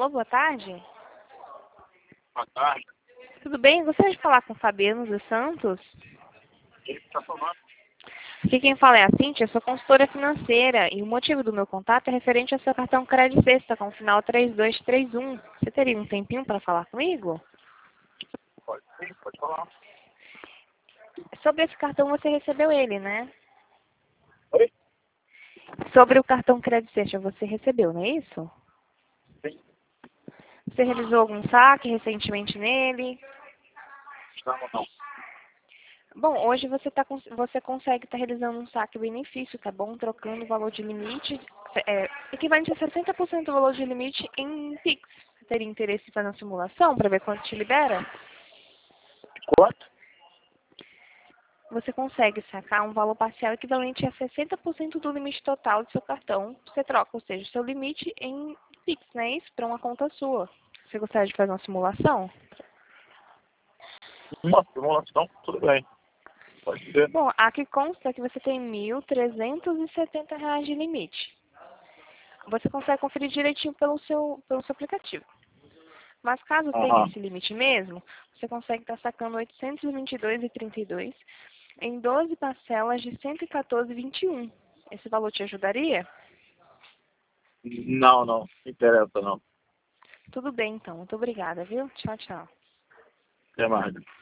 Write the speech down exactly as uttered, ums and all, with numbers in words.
Alô, boa tarde. Boa tarde. Tudo bem? Gostaria de falar com o Fabiano dos Santos? Ele que está falando. Aqui quem fala é a Cíntia, eu sou consultora financeira e o motivo do meu contato é referente ao seu cartão Crédito Sexta com o final três dois três um. Você teria um tempinho para falar comigo? Pode sim, pode falar. Sobre esse cartão você recebeu ele, né? Oi? Sobre o cartão Crédito Sexta você recebeu, não é isso? Sim. Você realizou algum saque recentemente nele? Não, não. Bom, hoje você, tá, cons- você consegue estar realizando um saque benefício, tá bom? Trocando o valor de limite, é, equivalente a sessenta por cento do valor de limite em Pix. Você teria interesse em fazer uma simulação para ver quanto te libera? Quanto? Você consegue sacar um valor parcial equivalente a sessenta por cento do limite total do seu cartão. Você troca, ou seja, o seu limite em Pix, não é isso? Para uma conta sua. Você gostaria de fazer uma simulação? Uma simulação, tudo bem. Pode ser. Bom, aqui consta que você tem mil trezentos e setenta reais de limite. Você consegue conferir direitinho pelo seu, pelo seu aplicativo. Mas caso tenha Aham. esse limite mesmo, você consegue estar sacando oitocentos e vinte e dois reais e trinta e dois centavos em doze parcelas de cento e quatorze reais e vinte e um centavos. Esse valor te ajudaria? Não, não. Não interessa, não. Tudo bem, então. Muito obrigada, viu? Tchau, tchau. Até mais.